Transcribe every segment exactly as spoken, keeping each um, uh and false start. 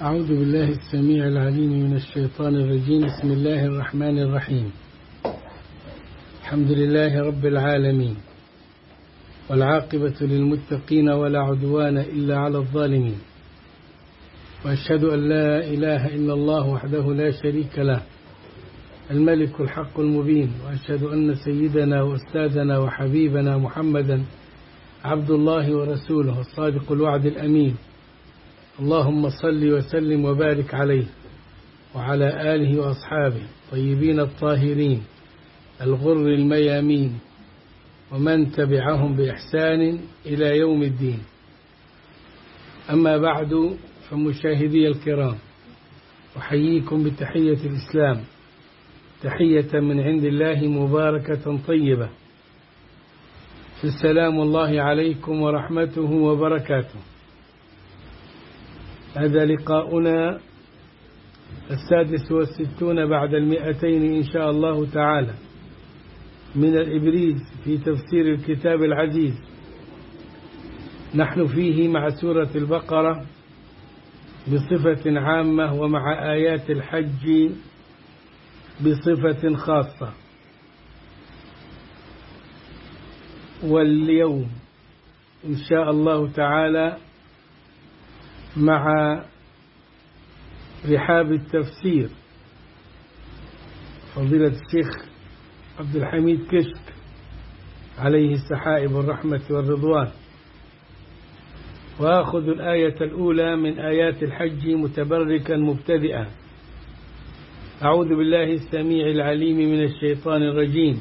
أعوذ بالله السميع العليم من الشيطان الرجيم. بسم الله الرحمن الرحيم. الحمد لله رب العالمين، والعاقبة للمتقين ولا عدوان إلا على الظالمين، وأشهد أن لا إله إلا الله وحده لا شريك له الملك الحق المبين، وأشهد أن سيدنا وأستاذنا وحبيبنا محمدا عبد الله ورسوله الصادق الوعد الأمين. اللهم صل وسلم وبارك عليه وعلى آله وأصحابه طيبين الطاهرين الغر الميامين، ومن تبعهم بإحسان إلى يوم الدين. أما بعد، فمشاهدي الكرام، أحييكم بتحية الإسلام، تحية من عند الله مباركة طيبة. السلام الله عليكم ورحمته وبركاته. هذا لقاؤنا السادس والستون بعد المئتين إن شاء الله تعالى من الإبريز في تفسير الكتاب العزيز. نحن فيه مع سورة البقرة بصفة عامة، ومع آيات الحج بصفة خاصة. واليوم إن شاء الله تعالى مع رحاب التفسير فضيلة الشيخ عبد الحميد كشك عليه السحائب الرحمة والرضوان. وآخذ الآية الأولى من آيات الحج متبركا مبتدئا. أعوذ بالله السميع العليم من الشيطان الرجيم.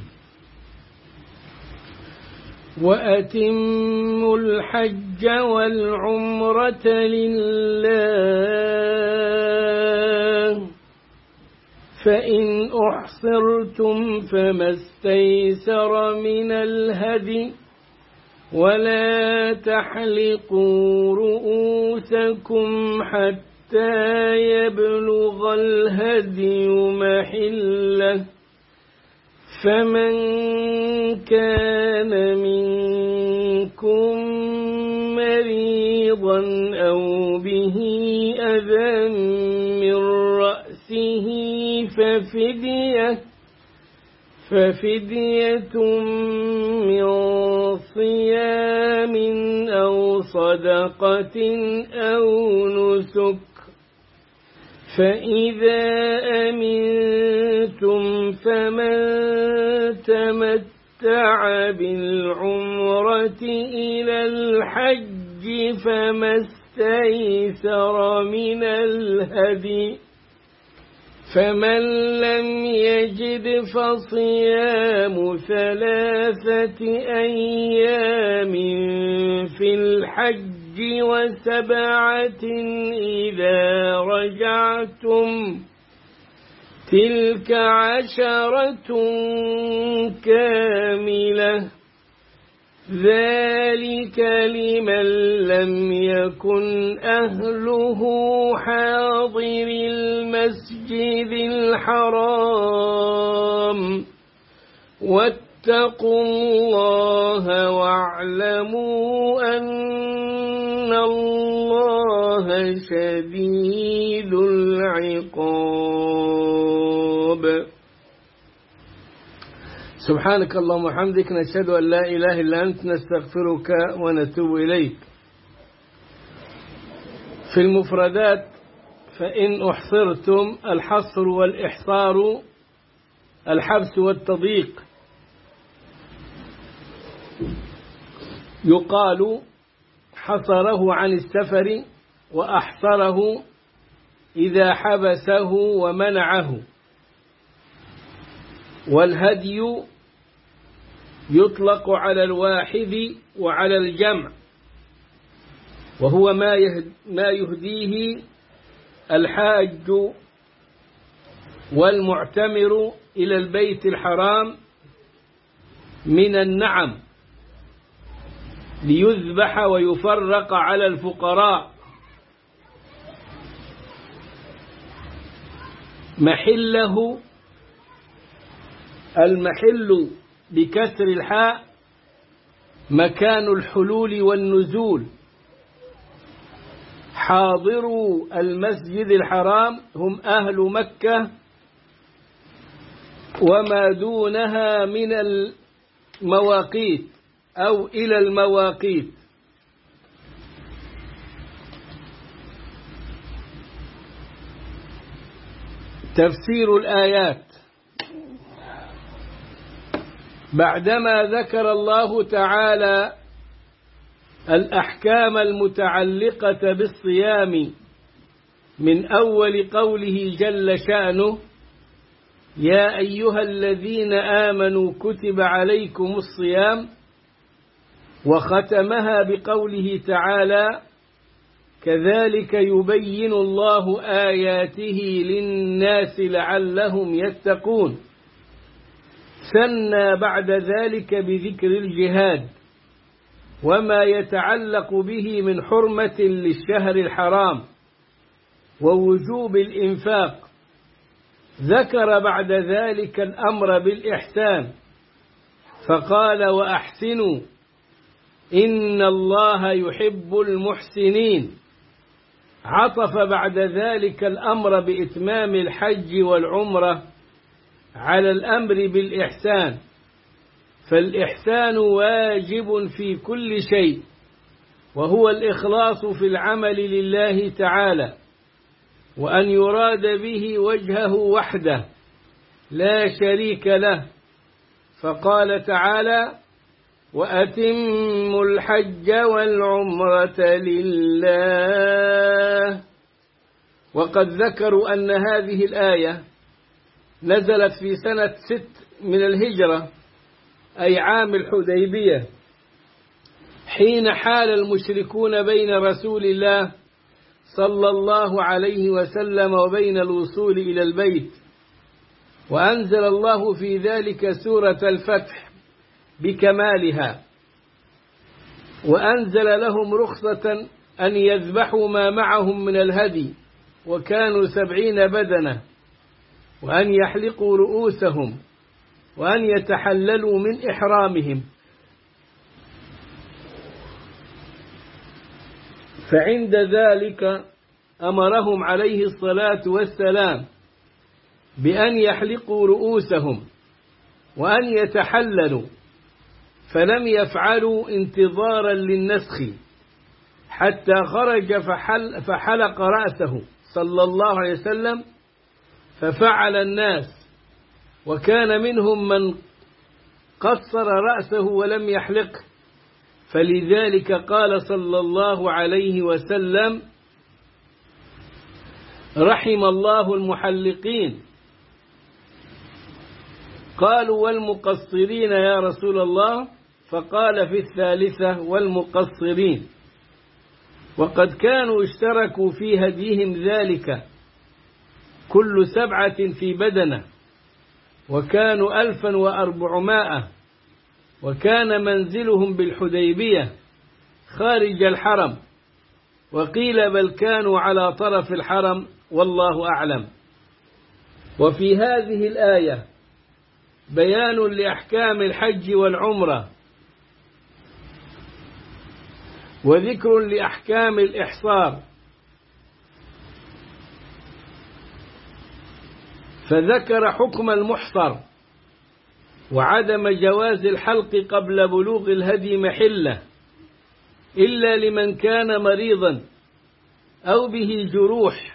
وأتموا الحج والعمرة لله، فإن أحصرتم فما استيسر من الهدي، ولا تحلقوا رؤوسكم حتى يبلغ الهدي محله، فمن كان منكم مريضا أو به أذى من رأسه ففدية ففدية من صيام أو صدقة أو نسك، فإذا أمنتم فمن تمتع بالعمرة إلى الحج فما استيسر من الهدي، فمن لم يجد فصيام ثلاثة أيام في الحج وسبعة إذا رجعتم، تلك عشرة كاملة، ذلك لمن لم يكن أهله حاضر المسجد الحرام. واتقوا الله واعلموا أن الله شديد العقاب. سبحانك اللهم وبحمدك، نشهد أن لا إله إلا أنت، نستغفرك ونتوب إليك. في المفردات، فإن أحصرتم، الحصر والإحصار الحبس والتضييق. يقال حصره عن السفر، وأحصره إذا حبسه ومنعه. والهدي يطلق على الواحد وعلى الجمع، وهو ما ما يهديه الحاج والمعتمر إلى البيت الحرام من النعم، ليذبح ويفرق على الفقراء. محله، المحل بكسر الحاء مكان الحلول والنزول، حاضروا المسجد الحرام هم أهل مكة وما دونها من المواقيت أو إلى المواقيت. تفسير الآيات. بعدما ذكر الله تعالى الأحكام المتعلقة بالصيام من أول قوله جل شأنه يا أيها الذين آمنوا كتب عليكم الصيام، وختمها بقوله تعالى كذلك يبين الله آياته للناس لعلهم يتقون، ثنى بعد ذلك بذكر الجهاد وما يتعلق به من حرمة للشهر الحرام ووجوب الإنفاق. ذكر بعد ذلك الأمر بالإحسان فقال وأحسنوا إن الله يحب المحسنين. عطف بعد ذلك الأمر بإتمام الحج والعمرة على الأمر بالإحسان، فالإحسان واجب في كل شيء، وهو الإخلاص في العمل لله تعالى، وأن يراد به وجهه وحده لا شريك له. فقال تعالى وأتموا الحج والعمرة لله. وقد ذكروا أن هذه الآية نزلت في سنة ست من الهجرة، أي عام الحديبية، حين حال المشركون بين رسول الله صلى الله عليه وسلم وبين الوصول إلى البيت، وأنزل الله في ذلك سورة الفتح بكمالها، وأنزل لهم رخصة أن يذبحوا ما معهم من الهدي، وكانوا سبعين بدنة، وأن يحلقوا رؤوسهم، وأن يتحللوا من إحرامهم. فعند ذلك أمرهم عليه الصلاة والسلام بأن يحلقوا رؤوسهم وأن يتحللوا، فلم يفعلوا انتظارا للنسخ حتى خرج فحل فحلق رأسه صلى الله عليه وسلم، ففعل الناس، وكان منهم من قصر رأسه ولم يحلقه، فلذلك قال صلى الله عليه وسلم رحم الله المحلقين. قالوا والمقصرين يا رسول الله؟ فقال في الثالثة والمقصرين. وقد كانوا اشتركوا في هديهم ذلك كل سبعة في بدنة، وكانوا ألفا وأربعمائة، وكان منزلهم بالحديبية خارج الحرم، وقيل بل كانوا على طرف الحرم، والله أعلم. وفي هذه الآية بيان لأحكام الحج والعمرة، وذكر لأحكام الإحصار، فذكر حكم المحصر وعدم جواز الحلق قبل بلوغ الهدي محله إلا لمن كان مريضا أو به جروح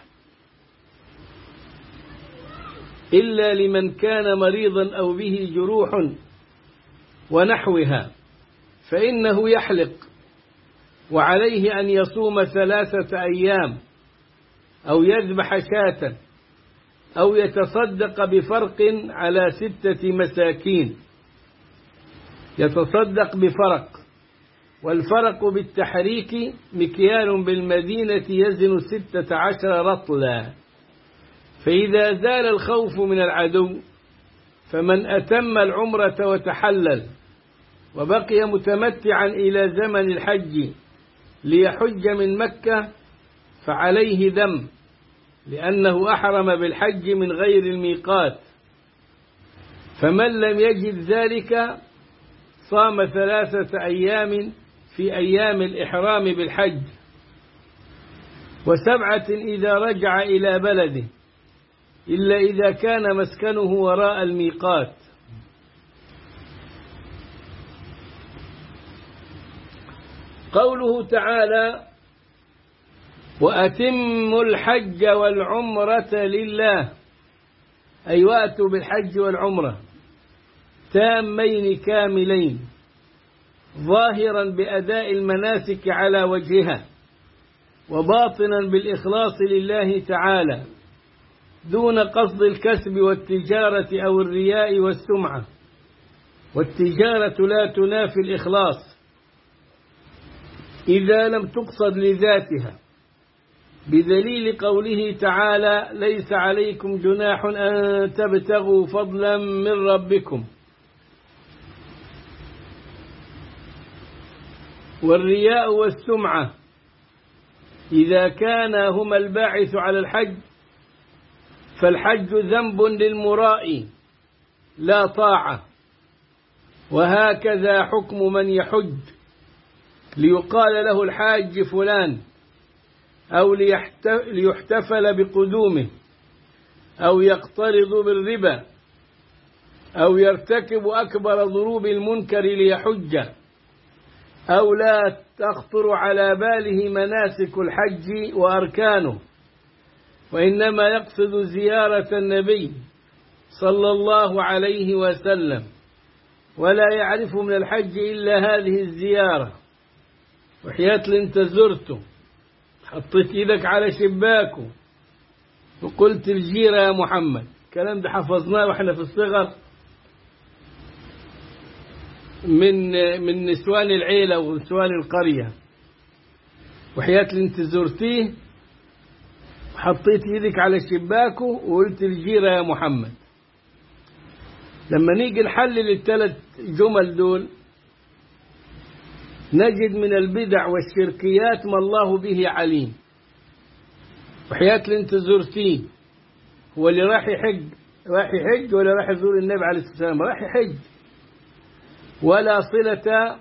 إلا لمن كان مريضا أو به جروح ونحوها، فإنه يحلق، وعليه أن يصوم ثلاثة أيام أو يذبح شاة أو يتصدق بفرق على ستة مساكين. يتصدق بفرق، والفرق بالتحريك مكيال بالمدينة يزن ستة عشر رطلا. فإذا زال الخوف من العدو فمن أتم العمرة وتحلل وبقي متمتعا إلى زمن الحج ليحج من مكة فعليه دم، لأنه أحرم بالحج من غير الميقات. فمن لم يجد ذلك صام ثلاثة أيام في أيام الإحرام بالحج. وسبعة إذا رجع إلى بلده إلا إذا كان مسكنه وراء الميقات. قوله تعالى وأتموا الحج والعمرة لله، أي وأتوا بالحج والعمرة تامين كاملين ظاهرا بأداء المناسك على وجهها، وباطنا بالإخلاص لله تعالى دون قصد الكسب والتجارة أو الرياء والسمعة، والتجارة لا تنافي الإخلاص إذا لم تقصد لذاتها، بدليل قوله تعالى ليس عليكم جناح أن تبتغوا فضلا من ربكم. والرياء والسمعة إذا كان هما الباعث على الحج فالحج ذنب للمرائي لا طاعة، وهكذا حكم من يحج ليقال له الحاج فلان، أو ليحتفل بقدومه، أو يقترض بالربا، أو يرتكب أكبر ضروب المنكر ليحج، أو لا تخطر على باله مناسك الحج وأركانه، وإنما يقصد زيارة النبي صلى الله عليه وسلم ولا يعرف من الحج إلا هذه الزيارة. وحياة انت زرته حطيت ايدك على شباكه وقلت الجيرة يا محمد، الكلام ده حفظناه واحنا في الصغر من من نسوان العيلة ونسوان القرية. وحياة انت زرتيه وحطيت ايدك على شباكه وقلت الجيرة يا محمد. لما نيجي نحلل الثلاث جمل دول نجد من البدع والشركيات ما الله به عليم. وحياة اللي انت زرتيه هو اللي راح يحج، راح يحج ولا راح يزور النبي عليه الصلاة والسلام؟ راح يحج، ولا صلة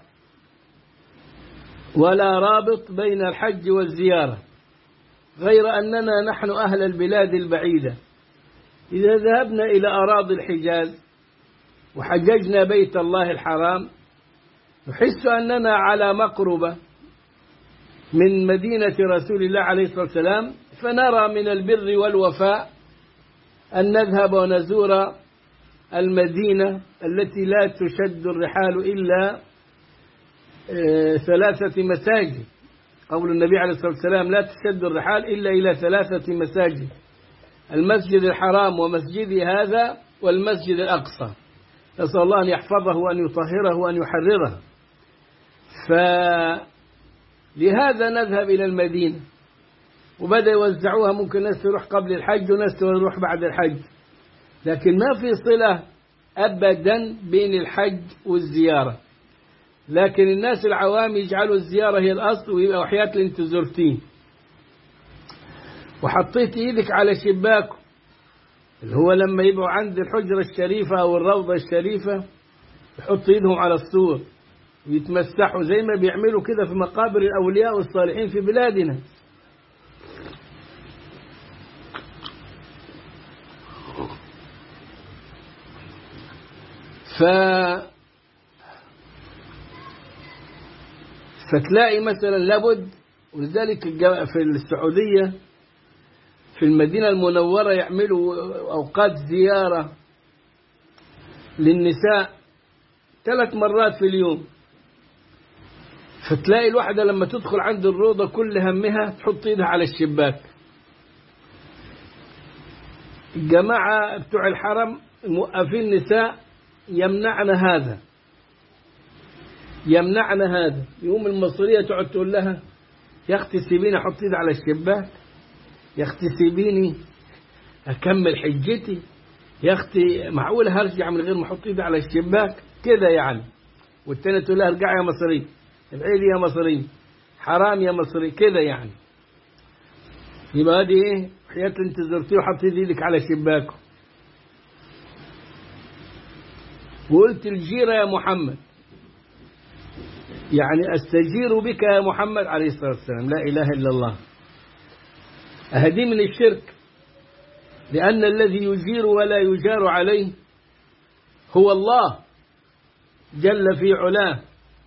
ولا رابط بين الحج والزيارة، غير أننا نحن أهل البلاد البعيدة إذا ذهبنا إلى أراضي الحجاز وحججنا بيت الله الحرام نحس أننا على مقربة من مدينة رسول الله عليه الصلاة والسلام، فنرى من البر والوفاء أن نذهب ونزور المدينة التي لا تشد الرحال إلا ثلاثة مساجد. قول النبي عليه الصلاة والسلام لا تشد الرحال إلا إلى ثلاثة مساجد: المسجد الحرام ومسجدي هذا والمسجد الأقصى. نسأل الله أن يحفظه وأن يطهره وأن يحرره. فلهذا نذهب إلى المدينة، وبدأ يوزعوها، ممكن ناس تروح قبل الحج وناس تروح بعد الحج، لكن ما في صلة أبدا بين الحج والزيارة. لكن الناس العوام يجعلوا الزيارة هي الأصل، ويبقى وحياة اللي انت زرتيه وحطيت ايدك على شباكه، اللي هو لما يبقوا عند الحجرة الشريفة أو الروضة الشريفة يحط ايدهم على السور ويتمسحوا زي ما بيعملوا كده في مقابر الأولياء والصالحين في بلادنا. ف فتلاقي مثلا لابد، ولذلك في السعودية في المدينة المنورة يعملوا أوقات زيارة للنساء ثلاث مرات في اليوم. فتلاقي الواحدة لما تدخل عند الروضة كل همها تحط ايدها على الشباك. الجماعة بتوع الحرم موقفين نساء يمنعن هذا يمنعن هذا يوم المصرية تقعد تقول لها يا أختي سيبيني أحط ايدي على الشباك، يا أختي سيبيني أكمل حجتي، يا أختي معقولة هرجع من غير ما أحط ايدي على الشباك كده يعني. والتانية تقول لها ارجعي يا مصري، ابعدي يا مصري، حرام يا مصري كده يعني. يبقى هذه ايه؟ حياة انت زرتيه وحطيت ايدك على شباكه وقلت الجيرة يا محمد، يعني استجير بك يا محمد عليه الصلاة والسلام، لا إله إلا الله. هذه من الشرك، لأن الذي يجير ولا يجار عليه هو الله جل في علاه،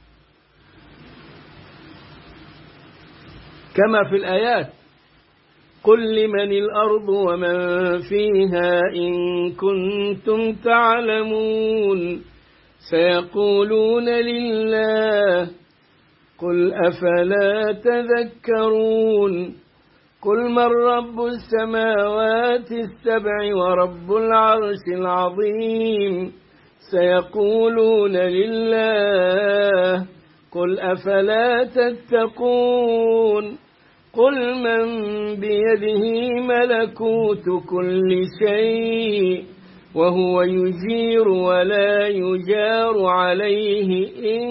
كما في الآيات: قل لمن الأرض ومن فيها إن كنتم تعلمون سيقولون لله قل أفلا تذكرون قل من رب السماوات السبع ورب العرش العظيم سيقولون لله قل أفلا تتقون قل من بيده ملكوت كل شيء وهو يجير ولا يجار عليه إن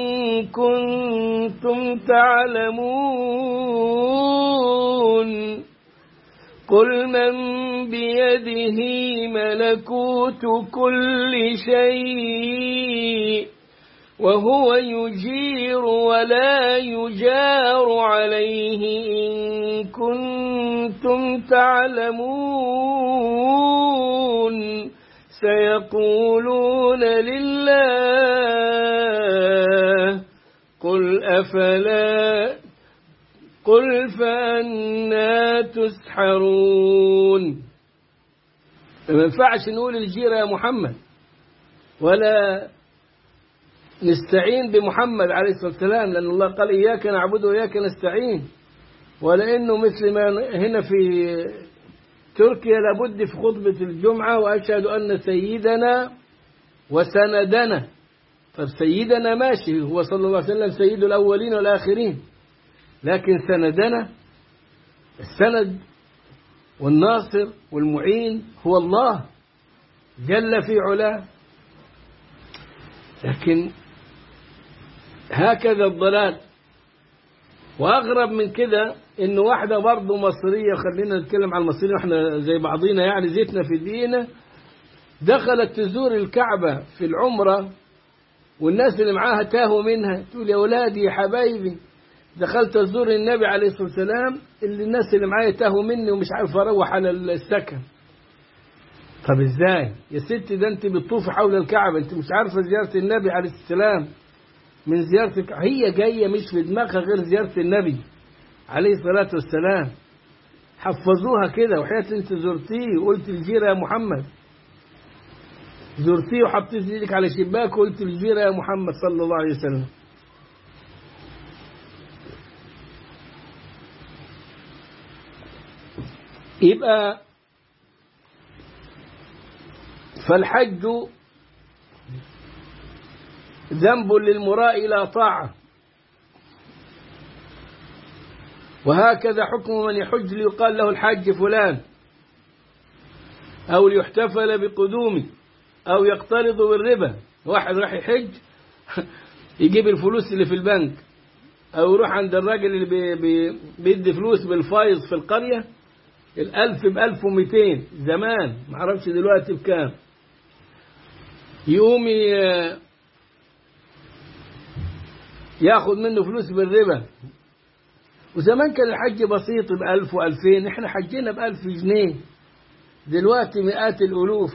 كنتم تعلمون قل من بيده ملكوت كل شيء وهو يجير ولا يجار عليه إن كنتم تعلمون سيقولون لله قل أفلا قل فأنا تسحرون. ما ينفعش نقول الجيرة يا محمد ولا نستعين بمحمد عليه الصلاة والسلام، لأن الله قال إياك نعبد وإياك نستعين، ولأنه مثل ما هنا في تركيا لابد في خطبة الجمعة وأشهد أن سيدنا وسندنا. طب سيدنا ماشي، هو صلى الله عليه وسلم سيد الأولين والآخرين، لكن سندنا السند والناصر والمعين هو الله جل في علاه. لكن هكذا الضلال. وأغرب من كده إن واحدة برضو مصرية، خلينا نتكلم عن المصريين وإحنا زي بعضينا يعني زيتنا في دينا، دخلت تزور الكعبة في العمرة والناس اللي معاها تاهوا منها، تقول يا ولادي يا حبايبي دخلت أزور النبي عليه الصلاة والسلام اللي الناس اللي معايا تاهوا مني ومش عارف أروح على السكن. طب إزاي يا ستي؟ ده أنت بتطوفي حول الكعبة، أنت مش عارفة زيارة النبي عليه الصلاة والسلام من زيارتك؟ هي جاية مش في دماغها غير زيارة النبي عليه الصلاة والسلام. حفظوها كده، وحياة أنت زرتيه وقلت الجيرة يا محمد، زرتيه وحطيت ايدك على شباك وقلت الجيرة يا محمد صلى الله عليه وسلم. يبقى فالحج ذنب للمراء لا طاعة، وهكذا حكم من يحج ليقال له الحاج فلان، أو ليحتفل بقدومه، أو يقترض بالربا. واحد راح يحج يجيب الفلوس اللي في البنك، أو يروح عند الراجل اللي بي بي بيدي فلوس بالفايز في القرية، الألف بألف ومئتين زمان، معرفش دلوقتي بكام، يقوم ياخد منه فلوس بالربا. وزمان كان الحج بسيط بألف وألفين، احنا حجينا بألف جنيه، دلوقتي مئات الألوف.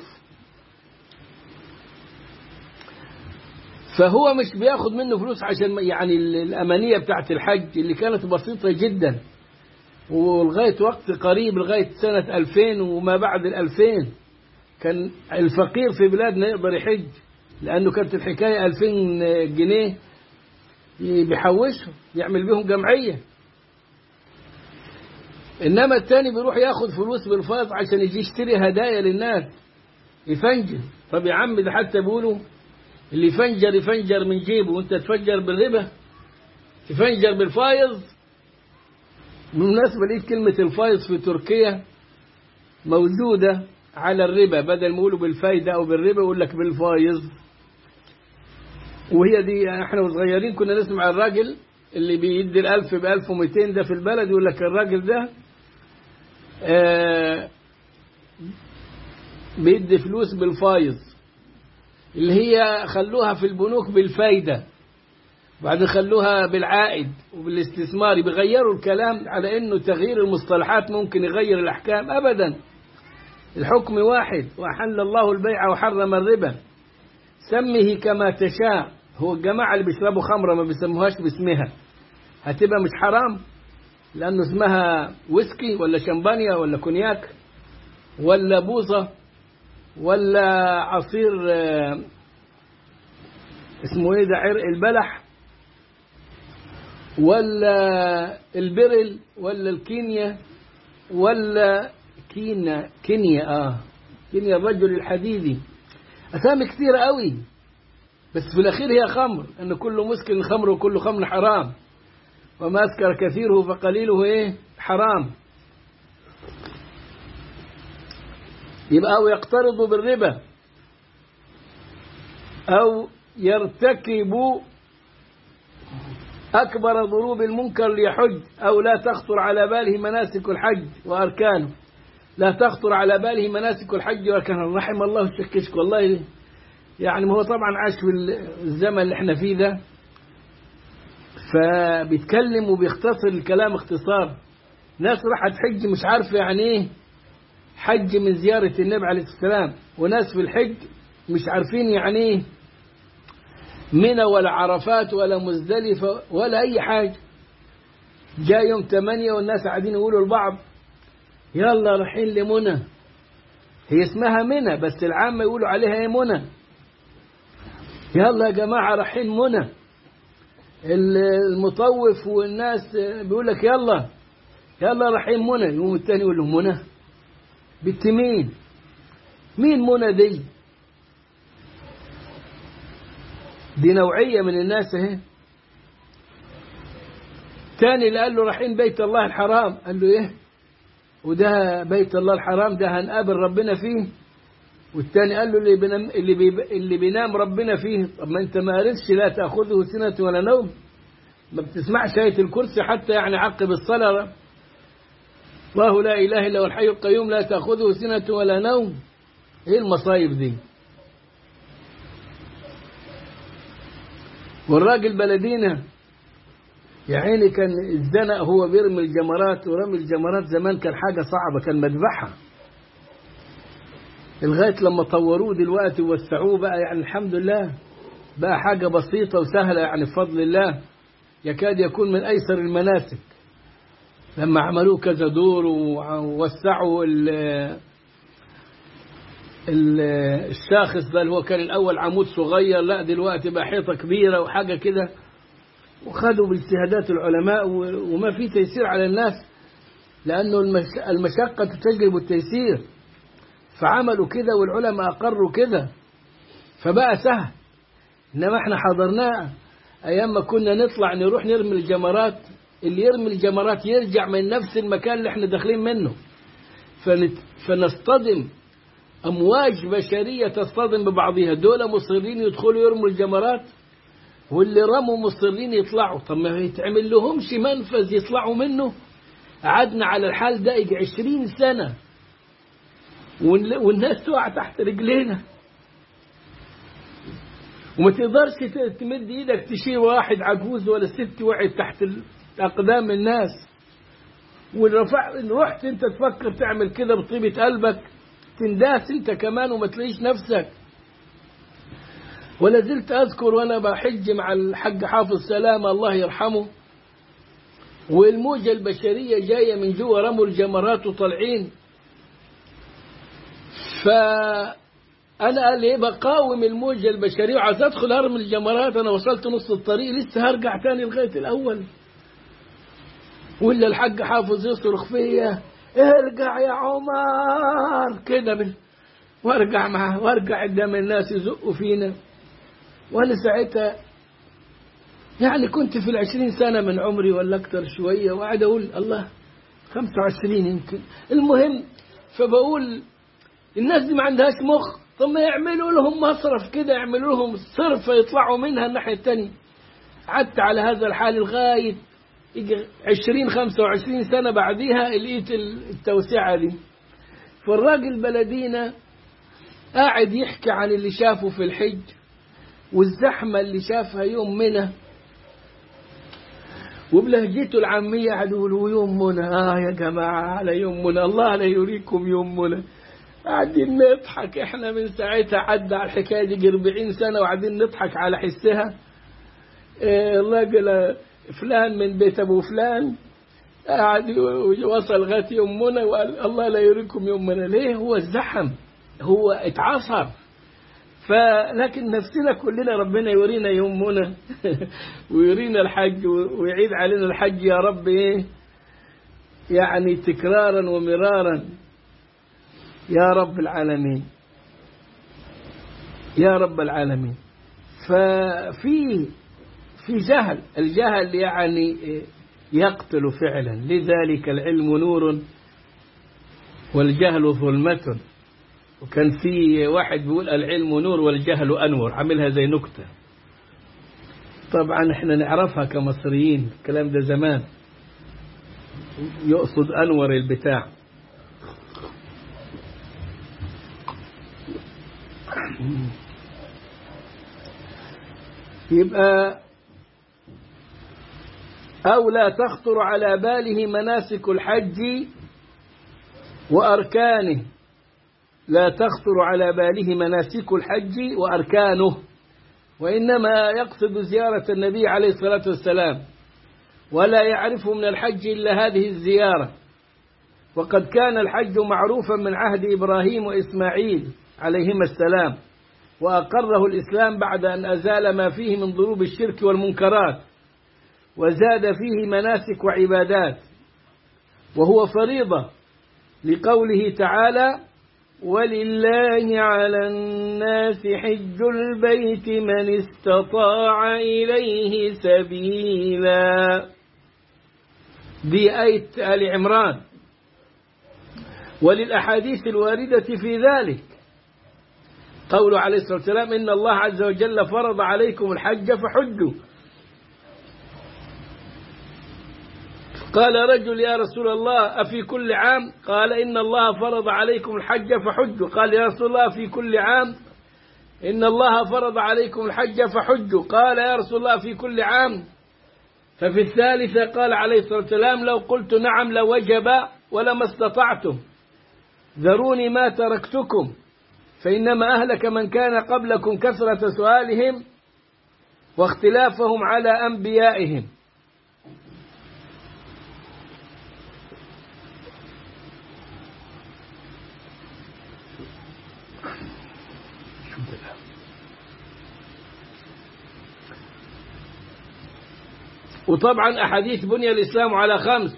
فهو مش بياخد منه فلوس عشان يعني الأمانية بتاعت الحج اللي كانت بسيطة جدا، ولغاية وقت قريب لغاية سنة ألفين وما بعد الألفين كان الفقير في بلادنا يقدر يحج، لأنه كانت الحكاية ألفين جنيه بيحوشهم يعمل بهم جمعية. إنما التاني بيروح ياخد فلوس بالفاض عشان يجي يشتري هدايا للناس يفنجر. طب يا عم ده حتى بيقولوا اللي يفنجر يفنجر من جيبه، وانت تفجر بالربا تفنجر بالفايض. بالمناسبة لقيت كلمة الفايض في تركيا موجودة على الربا، بدل ما يقولوا بالفايدة أو بالربا يقول لك بالفايض. وهي دي احنا وصغيرين كنا نسمع الراجل اللي بيدي الألف بألف ومئتين ده في البلد يقول لك الراجل ده آه بيدي فلوس بالفايض، اللي هي خلوها في البنوك بالفايدة. بعد خلوها بالعائد وبالاستثمار. بيغيروا الكلام على انه تغيير المصطلحات ممكن يغير الاحكام. ابدا، الحكم واحد. وأحل الله البيع وحرم الربا، سمه كما تشاء. هو الجماعة اللي بيشربوا خمرة ما بيسموهاش باسمها، هتبقى مش حرام لأنه اسمها ويسكي ولا شمبانيا ولا كونياك ولا بوظة ولا عصير اسمه ايه ده، عرق البلح ولا البرل ولا الكينيا ولا كينا كينيا اه كينيا الرجل الحديدي. أسامي كثيرة قوي، بس في الأخير هي خمر، أن كل مسكر خمر وكل خمر حرام، وما أسكر كثيره فقليله إيه حرام. يبقى أو يقترض بالربا أو يرتكب أكبر ضروب المنكر ليحج، أو لا تخطر على باله مناسك الحج وأركانه. لا تخطر على باله مناسك الحج وأركانه. رحم الله الشكشك والله، يعني هو طبعا عاش في الزمن اللي احنا فيه ده، فبيتكلم وبيختصر الكلام اختصار. ناس راحت حج مش عارفة يعني ايه حج من زيارة النبي عليه السلام، وناس في الحج مش عارفين يعني ايه منى ولا عرفات ولا مزدلفة ولا أي حاجة. جاء يوم ثمانية والناس قاعدين يقولوا لبعض يلا رايحين لمنى، هي اسمها منى بس العامة يقولوا عليها ايه منى. يلا يا جماعة رايحين منى. المطوف والناس بيقول لك يلا يلا رايحين منى، يوم الثاني يقول له منى بنت مين؟ مين منى دي؟ دي نوعية من الناس اهي. تاني اللي قال له رايحين بيت الله الحرام، قال له ايه وده بيت الله الحرام ده هنقابل ربنا فيه؟ والتاني قال له اللي بينام, اللي, بي اللي بينام ربنا فيه. طب ما انت ما قريتش لا تأخذه سنة ولا نوم؟ ما بتسمعش آية الكرسي حتى يعني عقب الصلاة؟ الله لا إله إلا هو الحي القيوم لا تأخذه سنة ولا نوم. ايه المصايب دي؟ والراجل بلدينا يا عيني كان الزنق هو بيرمي الجمرات، ورمي الجمرات زمان كان حاجة صعبة، كان مذبحة، لغاية لما طوروه دلوقتي ووسعوه بقى يعني الحمد لله بقى حاجة بسيطة وسهلة يعني بفضل الله، يكاد يكون من أيسر المناسك. لما عملوه كذا دور ووسعوا ال ال الشاخص ده اللي هو كان الأول عمود صغير، لا دلوقتي بقى حيطة كبيرة وحاجة كده، وخدوا باجتهادات العلماء وما في تيسير على الناس، لأنه المشقة تجلب التيسير، فعملوا كده والعلماء أقروا كده فبقى سهل. إنما احنا حضرناه أيام ما كنا نطلع نروح نرمي الجمرات، اللي يرمي الجمرات يرجع من نفس المكان اللي احنا داخلين منه، فنصطدم أمواج بشرية تصطدم ببعضها، دول مصرين يدخلوا يرموا الجمرات واللي رموا مصرين يطلعوا. طب ما يتعمل لهمش منفذ يطلعوا منه؟ قعدنا على الحال ده يجي عشرين سنة والناس تقع تحت رجلينا، وما تقدرش تمد ايدك تشيل واحد عجوز ولا ست وقعت تحت أقدام الناس. ورفع رحت انت تفكر تعمل كده بطيبة قلبك تنداس انت كمان وما تلاقيش نفسك. ولا زلت أذكر وأنا بحج مع الحج حافظ سلامة الله يرحمه، والموجة البشرية جاية من جوا رموا الجمرات وطالعين، فأنا قال لي بقاوم الموجة البشرية وعايز أدخل أرمي الجمرات. أنا وصلت نص الطريق لسه هرجع تاني لغاية الأول، ولا الحج حافظ يصرخ فيا ارجع يا عمر كده من وارجع معه وارجع قدام الناس يزقوا فينا. وأنا ساعتها يعني كنت في العشرين سنة من عمري ولا أكتر شوية، وقاعد أقول الله خمسة وعشرين يمكن، المهم فبقول الناس دي ما عندهاش مخ، طب ما يعملوا لهم مصرف كده، يعملوا لهم صرفة يطلعوا منها الناحية التانية. قعدت على هذا الحال لغاية عشرين خمسة وعشرين سنة بعديها لقيت التوسعة دي. فالراجل بلدينا قاعد يحكي عن اللي شافه في الحج والزحمة اللي شافها يوم منى، وبلهجته العامية قعدوا يقولوا يمنا آه يا جماعة على يمنا، الله لا يريكم يمنا. قاعدين نضحك احنا من ساعتها، عدى على الحكاية دي أربعين سنة وقاعدين نضحك على حسها. اه الله قال فلان من بيت أبو فلان قاعد وصل غات يمنا وقال الله لا يريكم يمنا. ليه؟ هو الزحم، هو اتعصر. فلكن نفسنا كلنا ربنا يورينا يمنا ويورينا الحج ويعيد علينا الحج يا رب، ايه يعني تكرارا ومرارا يا رب العالمين يا رب العالمين. ففي في جهل، الجهل يعني يقتل فعلا، لذلك العلم نور والجهل ظلمة. وكان في واحد بيقول العلم نور والجهل أنور، عملها زي نكتة. طبعا احنا نعرفها كمصريين، الكلام ده زمان يقصد أنور البتاع. يبقى أو لا تخطر على باله مناسك الحج وأركانه، لا تخطر على باله مناسك الحج وأركانه، وإنما يقصد زيارة النبي عليه الصلاة والسلام، ولا يعرف من الحج إلا هذه الزيارة. وقد كان الحج معروفا من عهد إبراهيم وإسماعيل عليهما السلام، وأقره الإسلام بعد أن أزال ما فيه من ضروب الشرك والمنكرات، وزاد فيه مناسك وعبادات، وهو فريضة لقوله تعالى: ولله على الناس حج البيت من استطاع إليه سبيلا. دي آية آل عمران. وللأحاديث الواردة في ذلك قوله عليه الصلاة والسلام: إن الله عز وجل فرض عليكم الحج فحجوا. قال رجل: يا رسول الله أفي كل عام؟ قال: إن الله فرض عليكم الحج فحجوا. قال: يا رسول الله في كل عام؟ إن الله فرض عليكم الحج فحجوا. قال: يا رسول الله في كل عام؟ ففي الثالثة قال عليه الصلاة والسلام: لو قلت نعم لوجب ولما استطعتم، ذروني ما تركتكم، فإنما أهلك من كان قبلكم كثرة سؤالهم واختلافهم على أنبيائهم. وطبعا أحاديث بني الإسلام على خمس: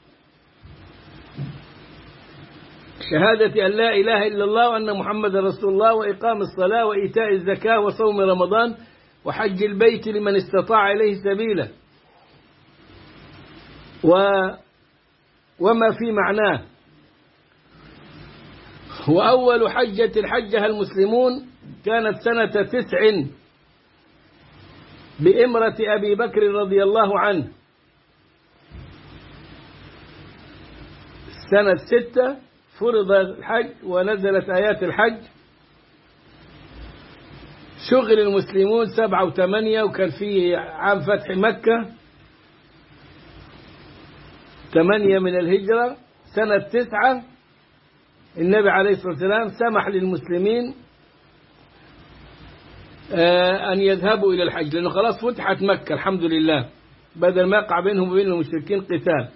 شهادة أن لا إله إلا الله وأن محمد رسول الله، وإقام الصلاة، وإيتاء الزكاة، وصوم رمضان، وحج البيت لمن استطاع إليه سبيلا، و وما في معناه. وأول حجة الحجها المسلمون كانت سنة تسع بإمرة أبي بكر رضي الله عنه. سنة ستة فرض الحج ونزلت آيات الحج. شغل المسلمون سبعة وثمانية، وكان في عام فتح مكة ثمانية من الهجرة. سنة تسعة النبي عليه الصلاة والسلام سمح للمسلمين أن يذهبوا إلى الحج، لأنه خلاص فتحت مكة الحمد لله، بدل ما يقع بينهم وبين المشركين قتال.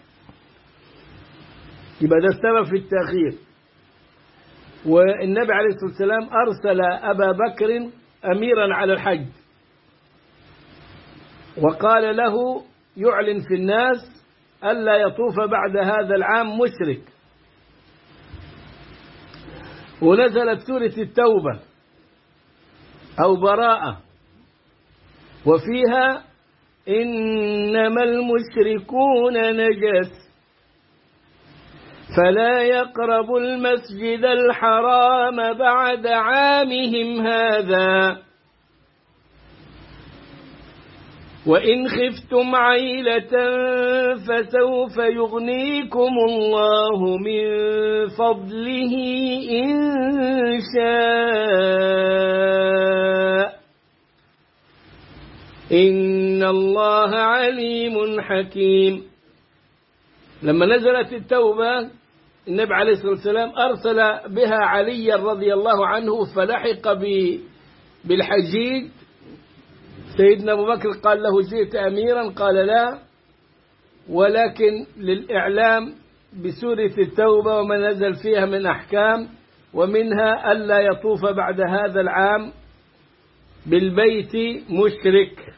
يبقى ده السبب في التأخير. والنبي عليه الصلاة والسلام أرسل أبا بكر أميرا على الحج، وقال له يعلن في الناس ألا يطوف بعد هذا العام مشرك. ونزلت سورة التوبة أو براءة، وفيها: إنما المشركون نجس فلا يقربوا المسجد الحرام بعد عامهم هذا، وإن خفتم عيلة فسوف يغنيكم الله من فضله إن شاء. إن الله عليم حكيم. لما نزلت التوبة النبي عليه الصلاة والسلام أرسل بها علي رضي الله عنه فلحق بالحجيج. سيدنا أبو بكر قال له جئت أميرا؟ قال لا، ولكن للإعلام بسورة التوبة وما نزل فيها من أحكام، ومنها ألا يطوف بعد هذا العام بالبيت مشرك.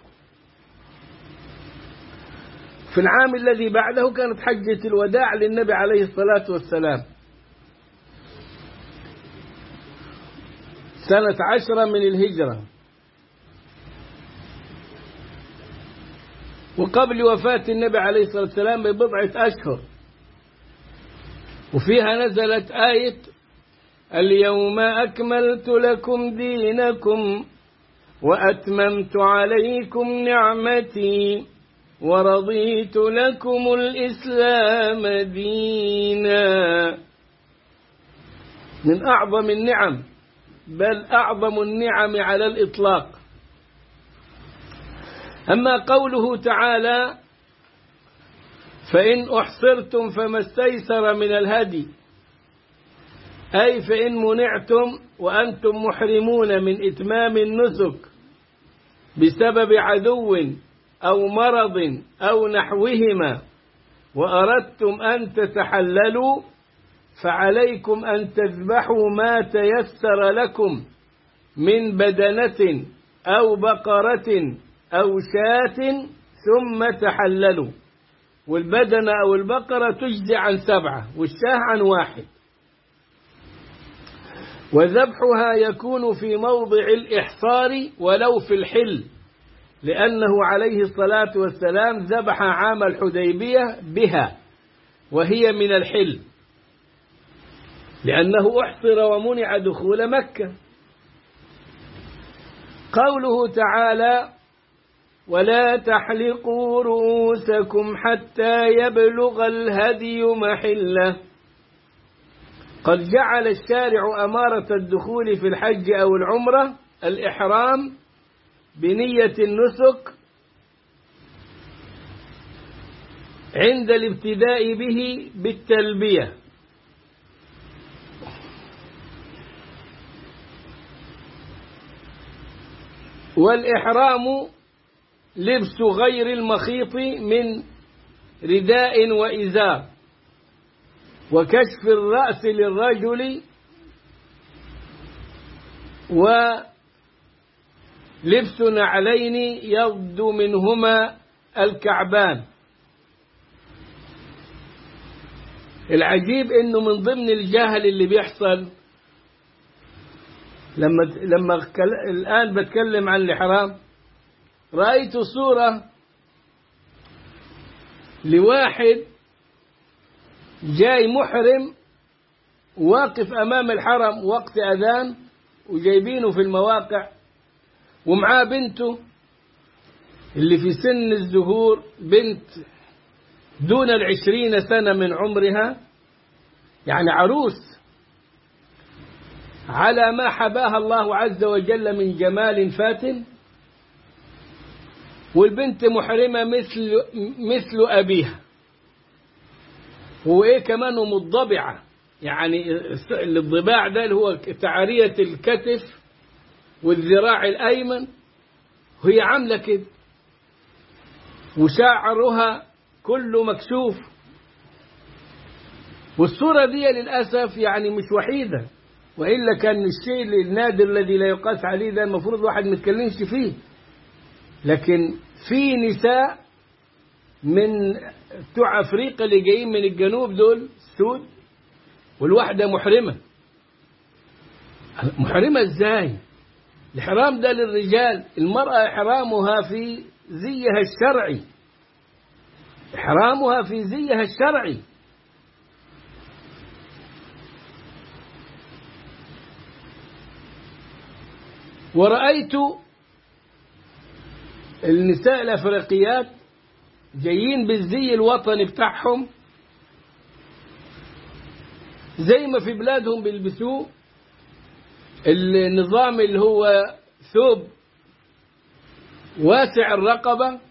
في العام الذي بعده كانت حجة الوداع للنبي عليه الصلاة والسلام سنة عشرة من الهجرة، وقبل وفاة النبي عليه الصلاة والسلام ببضعة أشهر، وفيها نزلت آية اليوم أكملت لكم دينكم وأتممت عليكم نعمتي ورضيت لكم الإسلام دينا. من أعظم النعم، بل أعظم النعم على الإطلاق. أما قوله تعالى فإن أحصرتم فما استيسر من الهدي، أي فإن منعتم وأنتم محرمون من إتمام النسك بسبب عدو أو مرض أو نحوهما وأردتم أن تتحللوا فعليكم أن تذبحوا ما تيسر لكم من بدنة أو بقرة أو شاة ثم تحللوا. والبدنة أو البقرة تجزي عن سبعة والشاه عن واحد. وذبحها يكون في موضع الإحصار ولو في الحل، لأنه عليه الصلاة والسلام ذبح عام الحديبية بها وهي من الحل، لأنه أحصر ومنع دخول مكة. قوله تعالى ولا تحلقوا رؤوسكم حتى يبلغ الهدي محله، قد جعل الشارع أمارة الدخول في الحج أو العمرة الإحرام بنية النسك عند الابتداء به بالتلبية. والإحرام لبس غير المخيط من رداء وإزار، وكشف الرأس للرجل، ولبس نعلين يبدو منهما الكعبان. العجيب انه من ضمن الجهل اللي بيحصل لما لما الآن بتكلم عن الإحرام، رأيت صورة لواحد جاي محرم واقف أمام الحرم وقت أذان، وجايبينه في المواقع، ومعاه بنته اللي في سن الزهور، بنت دون العشرين سنة من عمرها، يعني عروس على ما حباها الله عز وجل من جمال فاتن، والبنت محرمة مثل مثل أبيها، وإيه كمان مضبعة، يعني الضباع ده اللي هو تعرية الكتف والذراع الأيمن، وهي عاملة كده، وشعرها كله مكشوف. والصورة دي للأسف يعني مش وحيدة، وإلا كان الشيء النادر الذي لا يقاس عليه ده المفروض واحد ما يتكلمش فيه. لكن في نساء من بتوع أفريقيا اللي جايين من الجنوب دول السود، والواحدة محرمة. محرمة إزاي؟ الإحرام ده للرجال، المرأة إحرامها في زيها الشرعي، إحرامها في زيها الشرعي. ورأيت النساء الأفريقيات جايين بالزي الوطني بتاعهم زي ما في بلادهم بيلبسوه، النظام اللي هو ثوب واسع الرقبة،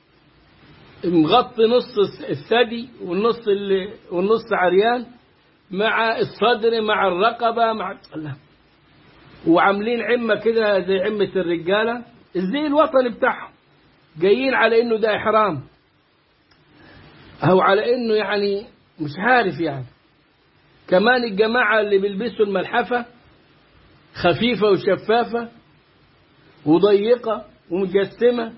مغطي نص الثدي والنص اللي والنص عريان، مع الصدر مع الرقبة مع الله، وعاملين عمة كده زي عمة الرجالة، الزي الوطني بتاعهم، جايين على انه ده احرام او على انه يعني مش عارف يعني. كمان الجماعة اللي بيلبسوا الملحفة خفيفة وشفافة وضيقة ومجسمة،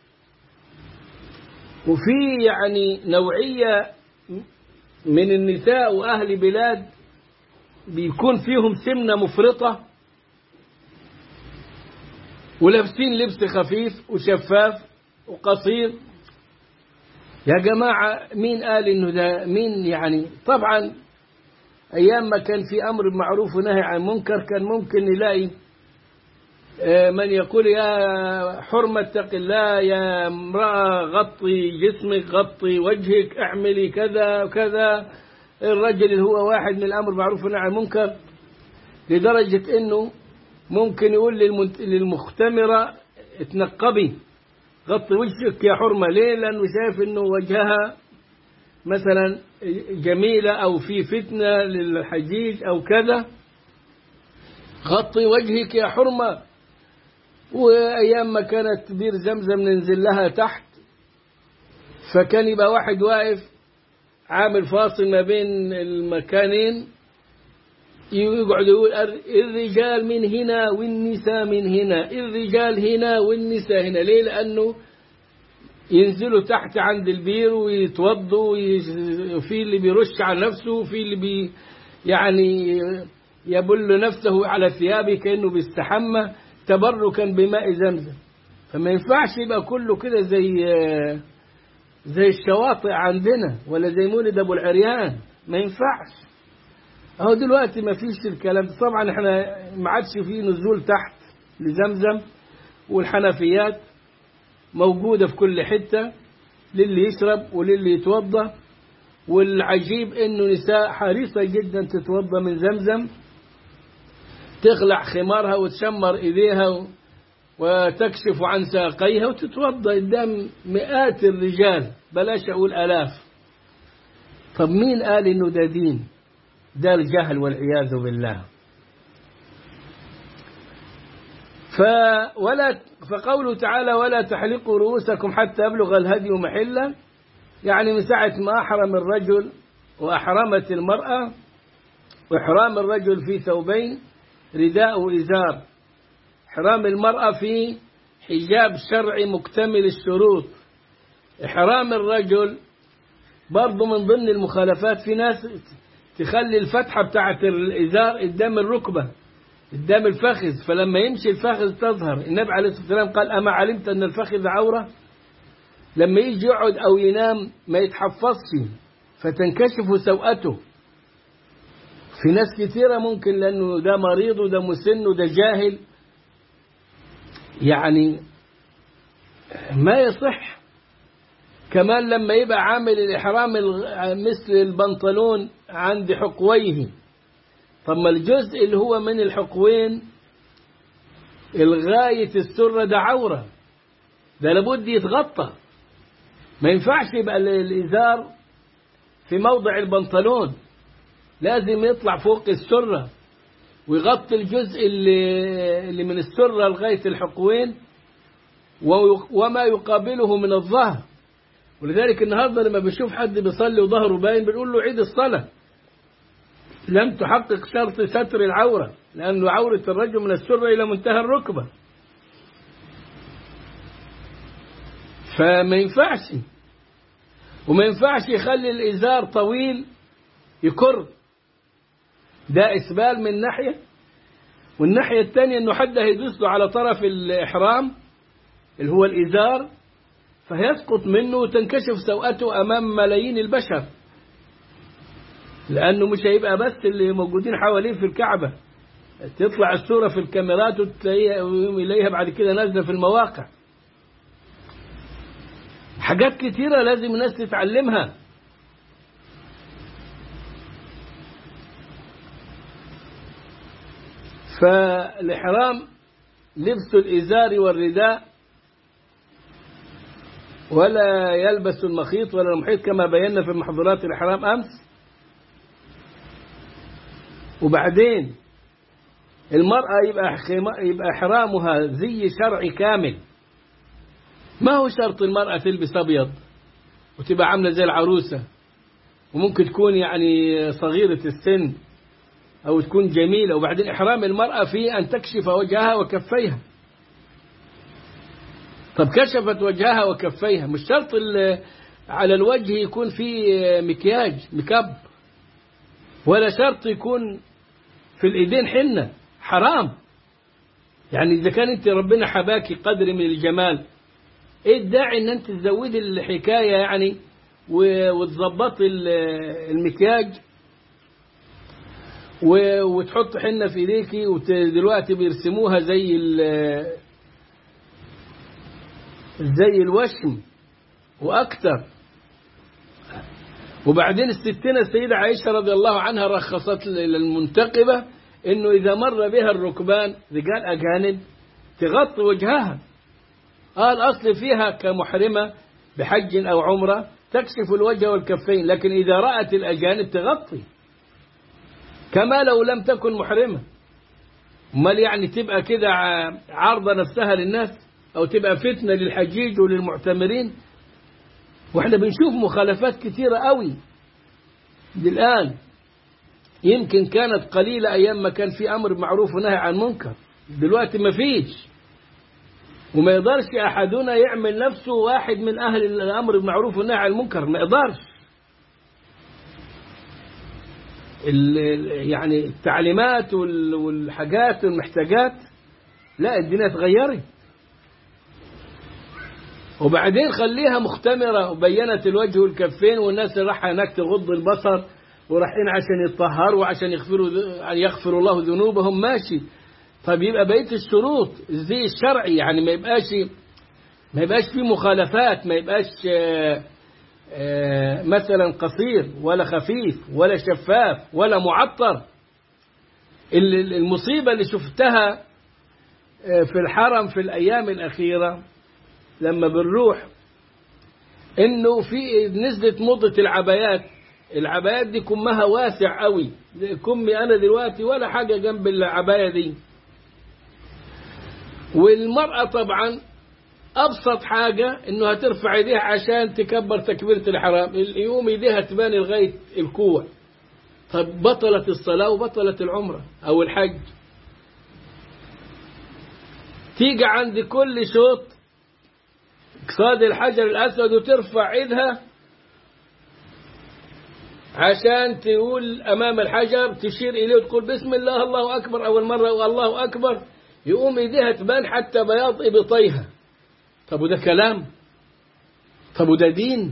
وفي يعني نوعية من النساء وأهل بلاد بيكون فيهم سمنة مفرطة ولابسين لبس خفيف وشفاف وقصير. يا جماعة مين قال إنه ده؟ مين يعني؟ طبعا أيام ما كان في أمر معروف ونهي عن منكر كان ممكن نلاقي من يقول يا حرمة اتق الله، يا امرأة غطي جسمك، غطي وجهك، اعملي كذا وكذا. الرجل اللي هو واحد من الأمر معروف ونهي عن منكر، لدرجة إنه ممكن يقول للمختمرة اتنقبي، غطي وجهك يا حرمة. ليه؟ لأنه شايف إنه وجهها مثلا جميلة أو في فتنة للحجيج أو كذا، غطي وجهك يا حرمة. وأيام ما كانت بير زمزم ننزل لها تحت، فكان يبقى واحد واقف عامل فاصل ما بين المكانين، يقعد يقول الرجال من هنا والنساء من هنا، الرجال هنا والنساء هنا. ليه؟ لأنه ينزلوا تحت عند البير ويتوضوا، وفي اللي بيرش على نفسه وفي اللي بي يعني يبل نفسه على ثيابه كأنه بيستحمى تبركا بماء زمزم. فما ينفعش يبقى كله كده زي زي الشواطئ عندنا ولا زي مولد أبو العريان، ما ينفعش. اهو دلوقتي ما فيش الكلام. طبعا احنا ما عادش فيه نزول تحت لزمزم، والحنفيات موجودة في كل حتة للي يشرب وللي يتوضى. والعجيب انه نساء حريصة جدا تتوضى من زمزم، تخلع خمارها وتشمر ايديها وتكشف عن ساقيها وتتوضى قدام مئات الرجال، بلاش اقول الاف. طب مين قال انه ده دين؟ ده الجهل والعياذ بالله. فولا فقوله تعالى ولا تحلقوا رؤوسكم حتى يبلغ الهدي محله، يعني من ساعة ما أحرم الرجل وأحرمت المرأة، وإحرام الرجل في ثوبين رداء وإزار، إحرام المرأة في حجاب شرعي مكتمل الشروط. إحرام الرجل برضو من ضمن المخالفات، في ناس تخلي الفتحة بتاعت الإزار قدام الركبة قدام الفخذ، فلما يمشي الفخذ تظهر. النبي عليه الصلاة والسلام قال أما علمت أن الفخذ عورة؟ لما يجي يقعد أو ينام ما يتحفظش فتنكشف سوءته. في ناس كثيرة ممكن لأنه ده مريض وده مسن وده جاهل يعني ما يصح. كمان لما يبقى عامل الإحرام مثل البنطلون عند حقويه، طب ما الجزء اللي هو من الحقوين الغاية السرة ده عورة، ده لابد يتغطى. ما ينفعش يبقى الإزار في موضع البنطلون، لازم يطلع فوق السرة ويغطي الجزء اللي, اللي من السرة لغاية الحقوين وما يقابله من الظهر. ولذلك النهاردة لما بنشوف حد بيصلي وظهره باين بنقول له عيد الصلاة، لم تحقق شرط ستر العورة، لأنه عورة الرجل من السرة إلى منتهى الركبة. فما ينفعش. وما ينفعش يخلي الإزار طويل يكر، ده إسبال من ناحية، والناحية الثانية أنه حد هيدوس له على طرف الإحرام اللي هو الإزار فيسقط منه وتنكشف سوءته أمام ملايين البشر، لأنه مش هيبقى بس اللي موجودين حوالين في الكعبة، تطلع الصورة في الكاميرات وتلاقيها بعد كده نازلة في المواقع. حاجات كتيرة لازم الناس تتعلمها. فالإحرام لبس الإزار والرداء ولا يلبس المخيط ولا المحيط كما بينا في محظورات الإحرام أمس. وبعدين المرأة يبقى يبقى إحرامها زي شرعي كامل. ما هو شرط المرأة تلبس أبيض وتبقى عاملة زي العروسة، وممكن تكون يعني صغيرة السن أو تكون جميلة. وبعدين إحرام المرأة فيه أن تكشف وجهها وكفيها. طب كشفت وجهها وكفيها، مش شرط على الوجه يكون فيه مكياج مكب، ولا شرط يكون في الإيدين حنة، حرام. يعني إذا كان أنت ربنا حباكي قدر من الجمال، إيه الداعي أن أنت تزودي الحكاية يعني وتظبطي المكياج وتحط حنة في إيديكي، ودلوقتي بيرسموها زي زي الوشم وأكثر. وبعدين الستنا السيدة عائشة رضي الله عنها رخصت للمنتقبة إنه إذا مر بها الركبان رجال أجانب تغطي وجهها. قال أصل فيها كمحرمة بحج أو عمرة تكشف الوجه والكفين، لكن إذا رأت الأجانب تغطي كما لو لم تكن محرمة. امال يعني تبقى كده عارضة نفسها للناس، أو تبقى فتنة للحجيج وللمعتمرين. وإحنا بنشوف مخالفات كثيرة قوي دي الآن. يمكن كانت قليلة أيام ما كان في أمر معروف ونهي عن منكر، دلوقتي ما فيش. وما يقدرش أحدنا يعمل نفسه واحد من أهل الأمر المعروف والنهي عن المنكر، ما يقدرش. يعني التعليمات والحاجات والمحتاجات، لا الدنيا اتغيرت. وبعدين خليها مختمرة وبينت الوجه والكفين، والناس اللي راح هناك تغض البصر ورايحين عشان يتطهروا وعشان يغفروا يغفر الله ذنوبهم، ماشي. طب يبقى بقية الشروط زي الشرعي، يعني ما يبقاش ما يبقاش في مخالفات، ما يبقاش آآ آآ مثلا قصير ولا خفيف ولا شفاف ولا معطر. المصيبة اللي شفتها في الحرم في الأيام الأخيرة لما بنروح، إنه في نزلت موضة العبايات. العبايات دي كمها واسع قوي، كمي أنا دلوقتي ولا حاجة جنب العباية دي. والمرأة طبعا أبسط حاجة إنه هترفع يديها عشان تكبر تكبيرة الحرام، يقوم يديها تبان لغاية الكوع. طب بطلت الصلاة وبطلت العمرة أو الحج. تيجي عند كل شوط قصاد الحجر الأسود وترفع إيدها عشان تقول أمام الحجر، تشير إليه وتقول بسم الله الله أكبر أول مرة والله أكبر، يقوم إيديها تبان حتى بياض إبطيها. طب وده كلام؟ طب وده دين؟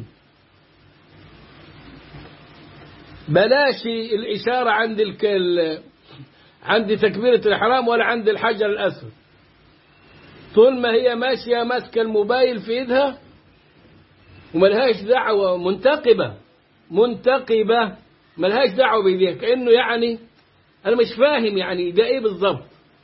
بلاش الإشارة عند الكل عند تكبيرة الإحرام ولا عند الحجر الأسود. طول ما هي ماشية ماسكة الموبايل في إيدها وملهاش دعوة، منتقبة منتقبة ملهاش دعوة بيديها، كأنه يعني أنا مش فاهم يعني ده إيه بالضبط.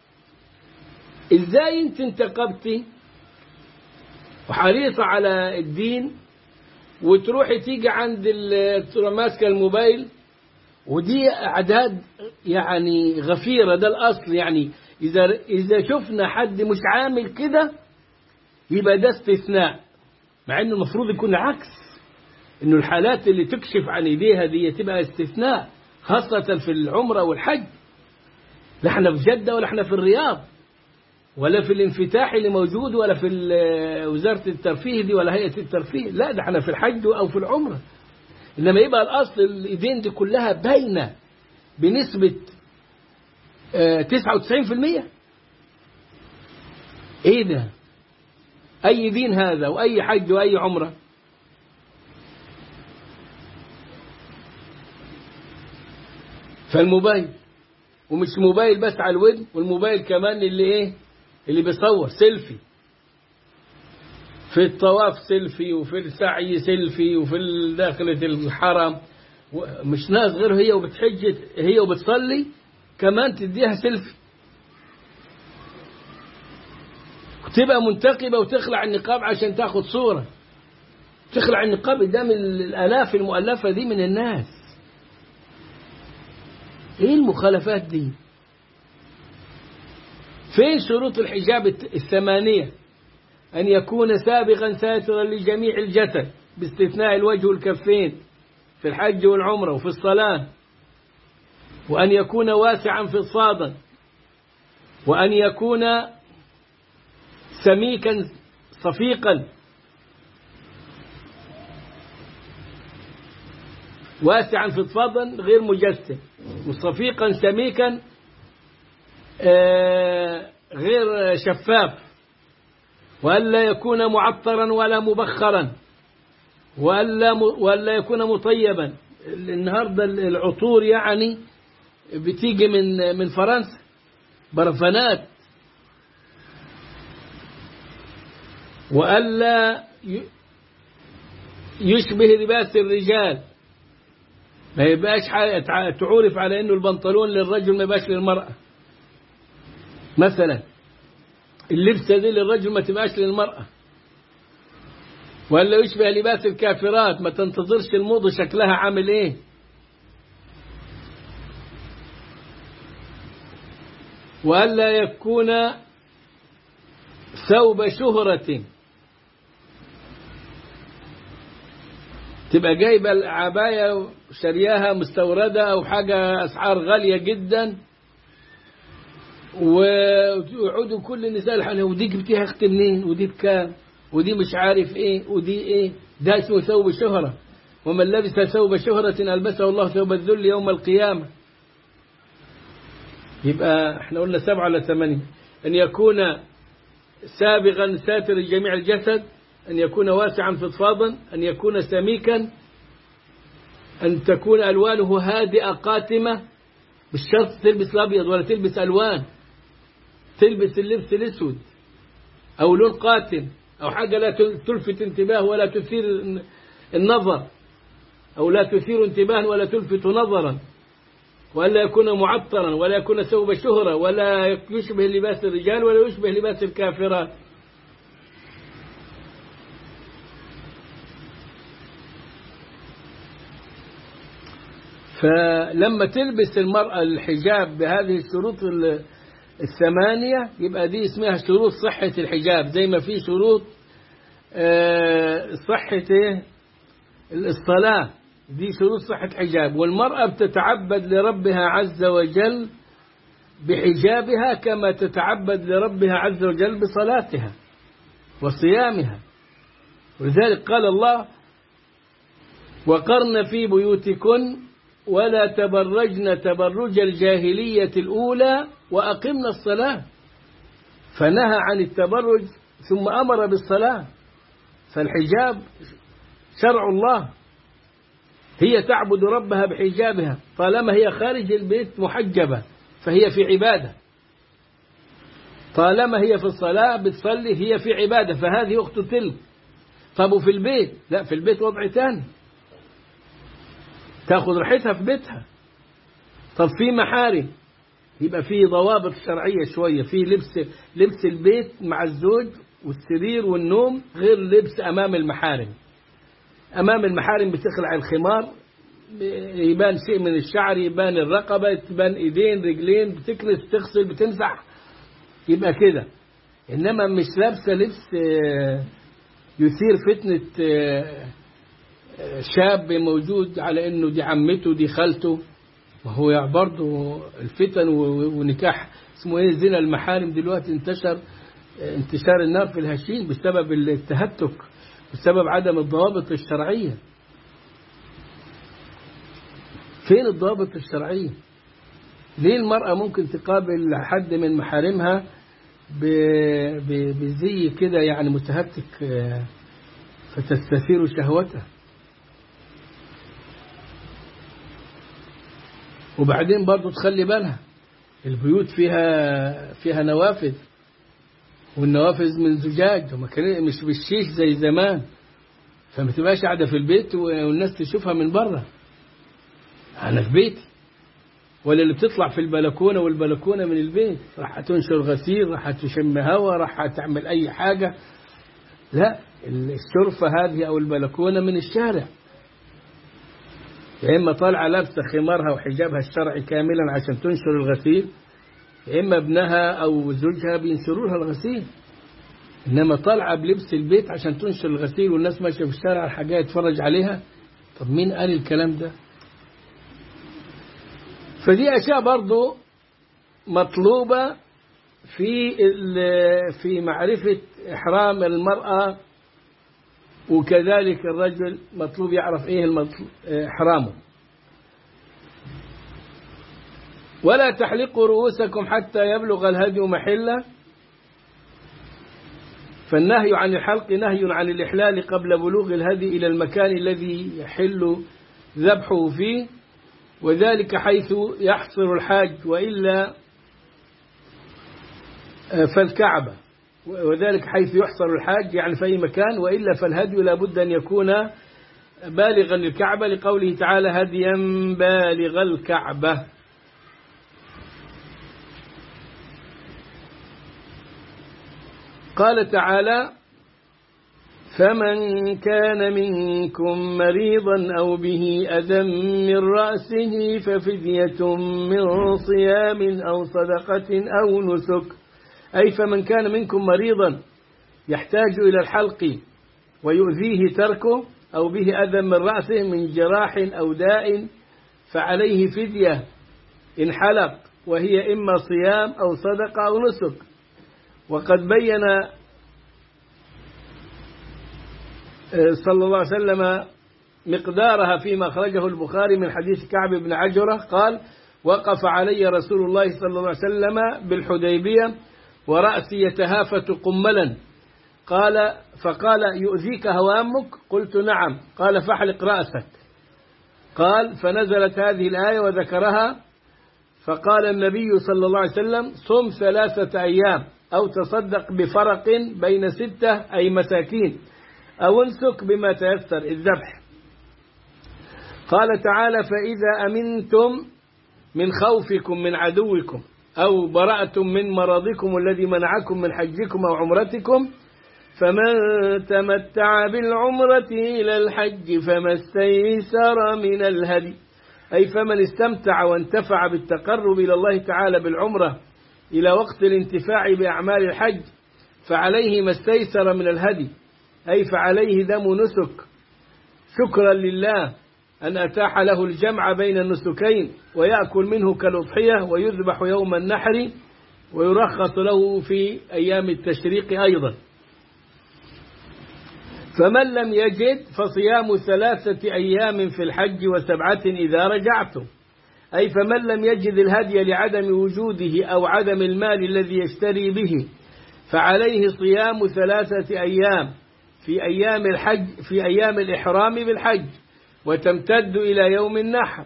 إزاي أنت انتقبتي وحريصة على الدين وتروحي تيجي عند ماسكة الموبايل؟ ودي أعداد يعني غفيرة، ده الأصل. يعني إذا إذا شفنا حد مش عامل كده يبقى ده استثناء، مع إنه المفروض يكون العكس، إنه الحالات اللي تكشف عن إيديها دي تبقى استثناء، خاصة في العمرة والحج. لا احنا في جدة ولا احنا في الرياض ولا في الانفتاح اللي موجود ولا في وزارة الترفيه دي ولا هيئة الترفيه، لا ده احنا في الحج أو في العمرة. إنما يبقى الأصل الإيدين دي كلها باينة بنسبة تسعة وتسعين في المية. إيه ده؟ أي دين هذا وأي حج وأي عمرة؟ فالموبايل، ومش موبايل بس على الودن، والموبايل كمان اللي إيه اللي بيصور سيلفي في الطواف سيلفي وفي السعي سيلفي وفي داخلة الحرم، مش ناس غير هي وبتحج هي وبتصلي كمان تديها سيلفي، وتبقى منتقبة وتخلع النقاب عشان تاخد صورة. تخلع النقاب قدام الآلاف المؤلفة دي من الناس. ايه المخالفات دي؟ فين شروط الحجاب الثمانية؟ أن يكون سابغا ساترا لجميع الجسد باستثناء الوجه والكفين في الحج والعمرة وفي الصلاة، وأن يكون واسعا فضفاضا، وأن يكون سميكا صفيقا. واسعا فضفاضا غير مجسم، وصفيقا سميكا غير شفاف، وألا يكون معطرا ولا مبخرا، وألا وألا يكون مطيبا. النهارده العطور يعني بتيجي من من فرنسا، برفانات. وألا يشبه لباس الرجال، ما يبقاش تعورف على انه البنطلون للرجل ما يبقاش للمرأة مثلا، اللبسة دي للرجل ما تبقاش للمرأة. ولا يشبه لباس الكافرات، ما تنتظرش الموضة شكلها عامل ايه. وألا يكون ثوب شهرة، تبقى جايبة العباية وشرياها مستوردة أو حاجة أسعار غالية جدا، ويقعدوا كل النساء الحالية ودي جبتيها اختي منين، ودي بكام، ودي مش عارف ايه، ودي ايه. ده اسمه ثوب شهرة. ومن لبس ثوب شهرة ألبسه الله ثوب الذل يوم القيامة. يبقى احنا قلنا سبعة ولا ثمانية. أن يكون سابغا ساتر جميع الجسد، أن يكون واسعا فضفاضا، أن يكون سميكا، أن تكون ألوانه هادئة قاتمة، مش شرط تلبس الأبيض ولا تلبس ألوان، تلبس اللبس الأسود أو لون قاتم أو حاجة لا تلفت انتباه ولا تثير النظر، أو لا تثير انتباه ولا تلفت نظرا. ولا يكون معطرا، ولا يكون ثوب شهرة، ولا يشبه لباس الرجال، ولا يشبه لباس الكافرات. فلما تلبس المرأة الحجاب بهذه الشروط الثمانية يبقى دي اسمها شروط صحة الحجاب، زي ما في شروط صحة الصلاة، دي شروط صحة حجاب. والمرأة بتتعبد لربها عز وجل بحجابها كما تتعبد لربها عز وجل بصلاتها وصيامها. ولذلك قال الله: وقرن في بيوتكن ولا تبرجن تبرج الجاهلية الأولى وأقمنا الصلاة. فنهى عن التبرج ثم أمر بالصلاة. فالحجاب شرع الله، هي تعبد ربها بحجابها، طالما هي خارج البيت محجبة فهي في عبادة، طالما هي في الصلاة بتصلي هي في عبادة، فهذه أخت تلك. طب وفي البيت؟ لا، في البيت وضع تاني، تأخذ راحتها في بيتها. طب في محارم، يبقى في ضوابط شرعية شوية، في لبس لبس البيت مع الزوج والسرير والنوم غير لبس أمام المحارم. أمام المحارم بتخلع الخمار، يبان شيء من الشعر، يبان الرقبة، يبان إيدين رجلين، بتكنس بتغسل بتمسح، يبقى كده. إنما مش لابسة لبس يثير فتنة شاب موجود على إنه دي عمته دي خالته، وهو برضه الفتن ونكاح اسمه إيه زنا المحارم دلوقتي انتشر انتشار النار في الهشيم بسبب التهتك، بسبب عدم الضوابط الشرعية. فين الضوابط الشرعية؟ ليه المرأة ممكن تقابل حد من محارمها بزي كده يعني متهتك فتستثير شهوتها؟ وبعدين برضو تخلي بالها البيوت فيها فيها نوافذ، والنوافذ من زجاج مش بالشيش زي زمان، فما تبقاش قاعدة في البيت والناس تشوفها من بره. أنا في بيتي، ولا اللي بتطلع في البلكونة والبلكونة من البيت راح تنشر غسيل، راح تشم هوا، راح تعمل أي حاجة. لا، الشرفة هذه أو البلكونة من الشارع، يا إما طالعة لابسة خمارها وحجابها الشرعي كاملا عشان تنشر الغسيل، يا إما ابنها أو زوجها بينشروا لها الغسيل. إنما طالعة بلبس البيت عشان تنشر الغسيل والناس ماشية في الشارع الحاجة يتفرج عليها. طب مين قال الكلام ده؟ فدي أشياء برضو مطلوبة في في معرفة إحرام المرأة، وكذلك الرجل مطلوب يعرف إيه إحرامه. ولا تحلقوا رؤوسكم حتى يبلغ الهدي محله، فالنهي عن الحلق نهي عن الإحلال قبل بلوغ الهدي إلى المكان الذي يحل ذبحه فيه، وذلك حيث يحصر الحاج وإلا فالكعبة، وذلك حيث يحصر الحاج يعني في أي مكان، وإلا فالهدي لا بد أن يكون بالغا للكعبة، لقوله تعالى هديا بالغ الكعبة. قال تعالى فمن كان منكم مريضا أو به أذى من رأسه ففدية من صيام أو صدقة أو نسك، أي فمن كان منكم مريضا يحتاج إلى الحلق ويؤذيه تركه، أو به أذى من رأسه من جراح أو داء، فعليه فدية إن حلق، وهي إما صيام أو صدقة أو نسك. وقد بين صلى الله عليه وسلم مقدارها فيما أخرجه البخاري من حديث كعب بن عجرة قال وقف علي رسول الله صلى الله عليه وسلم بالحديبية ورأسي يتهافت قملا، قال فقال يؤذيك هوامك؟ قلت نعم. قال فاحلق رأسك. قال فنزلت هذه الآية وذكرها، فقال النبي صلى الله عليه وسلم صم ثلاثة أيام أو تصدق بفرق بين ستة أي مساكين، أو انسك بما تيسر الذبح. قال تعالى فإذا أمنتم من خوفكم من عدوكم أو برأتم من مرضكم الذي منعكم من حجكم أو عمرتكم، فمن تمتع بالعمرة إلى الحج فما استيسر من الهدي، أي فمن استمتع وانتفع بالتقرب إلى الله تعالى بالعمرة إلى وقت الانتفاع بأعمال الحج فعليه ما استيسر من الهدي، أي فعليه دم نسك شكرا لله أن أتاح له الجمع بين النسكين، ويأكل منه كالأضحية ويذبح يوم النحر، ويرخص له في أيام التشريق أيضا. فمن لم يجد فصيام ثلاثة أيام في الحج وسبعة إذا رجعتم، أي فمن لم يجد الهدي لعدم وجوده أو عدم المال الذي يشتري به فعليه صيام ثلاثة أيام في أيام الحج في أيام الإحرام بالحج وتمتد إلى يوم النحر،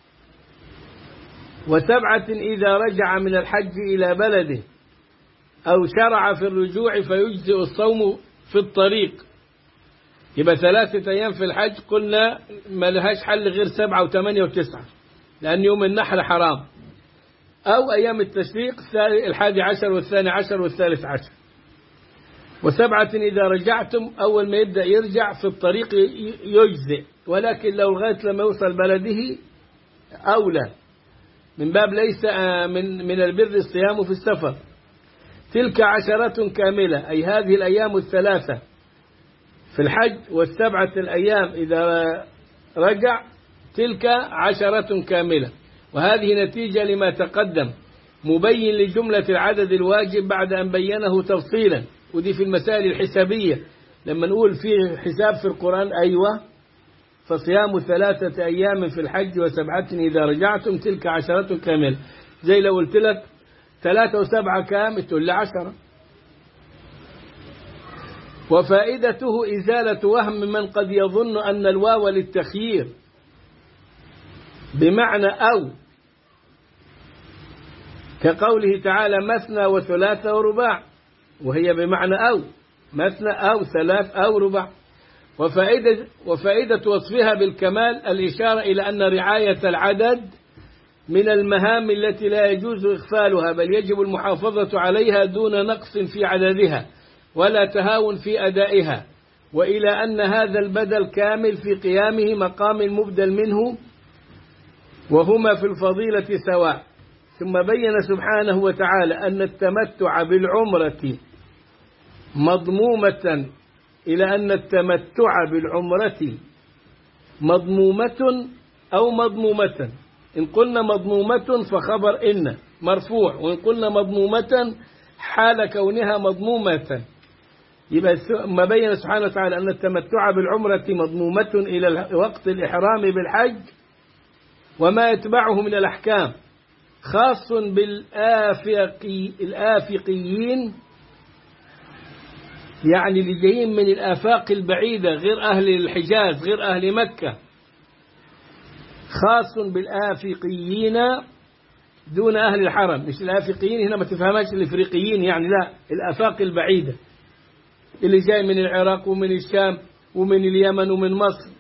وسبعة إذا رجع من الحج إلى بلده أو شرع في الرجوع فيجزئ الصوم في الطريق. يبقى ثلاثة أيام في الحج قلنا ما لهاش حل غير سبعة وثمانية وتسعة، لأن يوم النحر حرام، أو أيام التشريق الحادي عشر والثاني عشر والثالث عشر. وسبعة إذا رجعتم أول ما يبدأ يرجع في الطريق يجزئ، ولكن لو لغاية لما يوصل بلده أولى، من باب ليس من من البر الصيام في السفر. تلك عشرة كاملة، أي هذه الأيام الثلاثة في الحج والسبعة الأيام إذا رجع تلك عشرة كاملة. وهذه نتيجة لما تقدم مبين لجملة العدد الواجب بعد أن بينه تفصيلا، ودي في المسائل الحسابية لما نقول فيه حساب في القرآن أيوة، فصيام ثلاثة أيام في الحج وسبعة إذا رجعتم تلك عشرة كاملة. زي لو قلت لك ثلاثة وسبعة كام تقول لي عشرة. وفائدته إزالة وهم من قد يظن أن الواو للتخيير بمعنى أو، كقوله تعالى مثنى وثلاثة ورباع، وهي بمعنى أو مثنى أو ثلاث أو رباع. وفائدة, وفائدة وصفها بالكمال الإشارة إلى أن رعاية العدد من المهام التي لا يجوز إغفالها، بل يجب المحافظة عليها دون نقص في عددها ولا تهاون في أدائها، وإلى أن هذا البدل كامل في قيامه مقام المبدل منه، وهما في الفضيلة سواء. ثم بين سبحانه وتعالى أن التمتع بالعمرة مضمومة إلى أن التمتع بالعمرة مضمومة أو مضمومة. إن قلنا مضمومة فخبر إن مرفوع، وإن قلنا مضمومة حال كونها مضمومة. يبقى ما بين سبحانه وتعالى أن التمتع بالعمرة مضمومة إلى وقت الإحرام بالحج وما يتبعه من الأحكام، خاص بالآفقي الآفقيين، يعني اللي جايين من الآفاق البعيدة غير أهل الحجاز غير أهل مكة، خاص بالآفقيين دون أهل الحرم. مش الآفقيين هنا ما تفهمش الإفريقيين يعني، لا، الآفاق البعيدة اللي جاي من العراق ومن الشام ومن اليمن ومن مصر.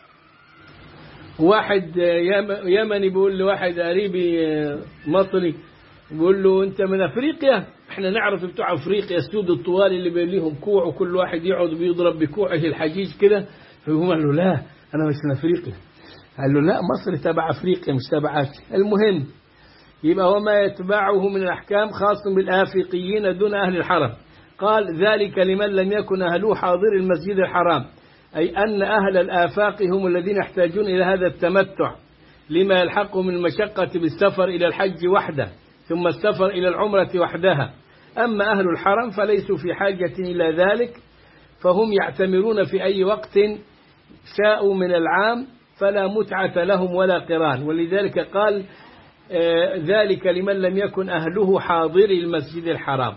واحد يمني بيقول لواحد قريبي مصري، بيقول له أنت من أفريقيا؟ احنا نعرف بتوع أفريقيا السود الطوال اللي بين لهم كوع وكل واحد يقعد بيضرب بكوعه الحجيج كده. فهو قال له لا أنا مش من أفريقيا. قال له لا، مصر تبع أفريقيا مش تبع آسيا. المهم يبقى وما يتبعه من الأحكام خاص بالآفقيين دون أهل الحرم. قال ذلك لمن لم يكن أهله حاضر المسجد الحرام، أي أن أهل الآفاق هم الذين يحتاجون إلى هذا التمتع لما يلحقهم من المشقة بالسفر إلى الحج وحده ثم السفر إلى العمرة وحدها. أما أهل الحرم فليسوا في حاجة إلى ذلك، فهم يعتمرون في أي وقت شاءوا من العام، فلا متعة لهم ولا قران. ولذلك قال آه ذلك لمن لم يكن أهله حاضر المسجد الحرام.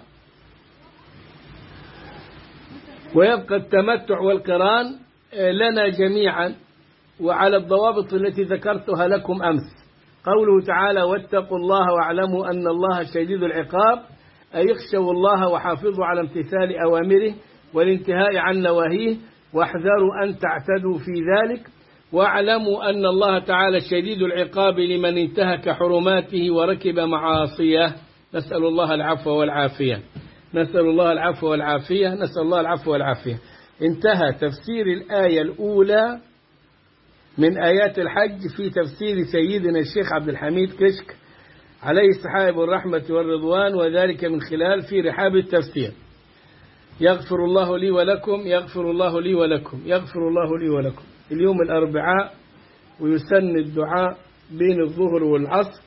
ويبقى التمتع والقران آه لنا جميعا وعلى الضوابط التي ذكرتها لكم أمس. قوله تعالى واتقوا الله واعلموا أن الله شديد العقاب، أي اخشوا الله وحافظوا على امتثال أوامره والانتهاء عن نواهيه، واحذروا أن تعتدوا في ذلك، واعلموا أن الله تعالى شديد العقاب لمن انتهك حرماته وركب معاصيه. نسأل الله العفو والعافية، نسأل الله العفو والعافية، نسأل الله العفو والعافية. انتهى تفسير الآية الأولى من آيات الحج في تفسير سيدنا الشيخ عبد الحميد كشك عليه السحائب الرحمة والرضوان، وذلك من خلال في رحاب التفسير. يغفر الله لي ولكم، يغفر الله لي ولكم، يغفر الله لي ولكم. اليوم الأربعاء، ويسن الدعاء بين الظهر والعصر،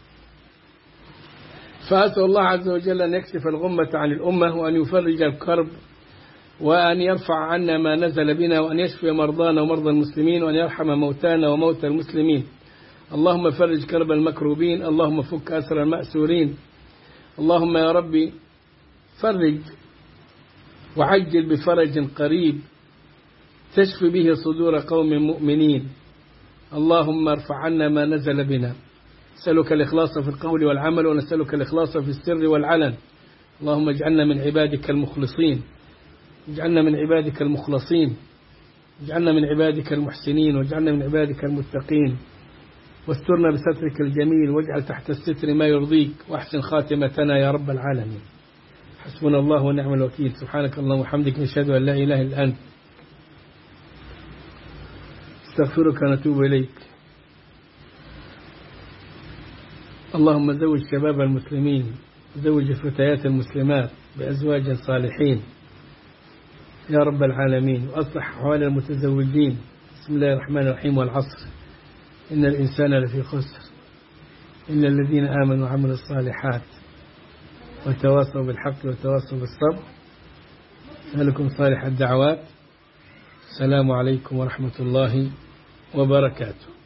فأسأل الله عز وجل أن يكشف الغمة عن الأمة وأن يفرج الكرب وأن يرفع عنا ما نزل بنا وأن يشفي مرضانا ومرضى المسلمين وأن يرحم موتانا وموتى المسلمين. اللهم فرج كرب المكروبين، اللهم فك أسر المأسورين. اللهم يا ربي فرج وعجل بفرج قريب تشفي به صدور قوم مؤمنين. اللهم ارفع عنا ما نزل بنا. نسألك الإخلاص في القول والعمل، ونسألك الإخلاص في السر والعلن. اللهم اجعلنا من عبادك المخلصين، اجعلنا من عبادك المخلصين، اجعلنا من عبادك المحسنين، واجعلنا من عبادك المتقين، واسترنا بسترك الجميل، واجعل تحت الستر ما يرضيك، واحسن خاتمتنا يا رب العالمين. حسبنا الله ونعم الوكيل. سبحانك اللهم وبحمدك، نشهد أن لا إله إلا أنت، استغفرك ونتوب إليك. اللهم زوج شباب المسلمين، زوج فتيات المسلمات بأزواج صالحين يا رب العالمين، وأصلح أحوال المتزوجين. بسم الله الرحمن الرحيم. والعصر إن الإنسان لفي خسر إلا الذين آمنوا وعملوا الصالحات وتواصوا بالحق وتواصوا بالصبر. أسألكم صالح الدعوات. السلام عليكم ورحمة الله وبركاته.